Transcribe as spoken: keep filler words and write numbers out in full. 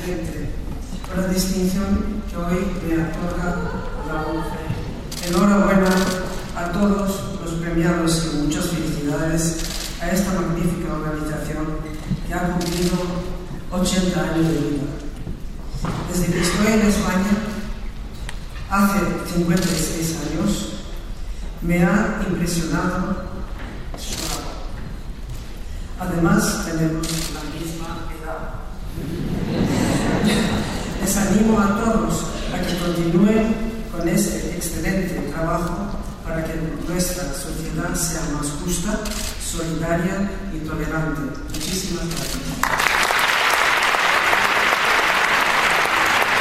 presidente, por la distinción que hoy me otorga la O N C E. Enhorabuena a todos los premiados y muchas felicidades a esta magnífica organización que ha cumplido ochenta años de vida. Desde que estoy en España, hace cincuenta y seis años, me ha impresionado su trabajo. Además, tenemos la misma edad. Les animo a todos a que continúen con este excelente trabajo para que nuestra sociedad sea más justa, solidaria y tolerante. Muchísimas gracias.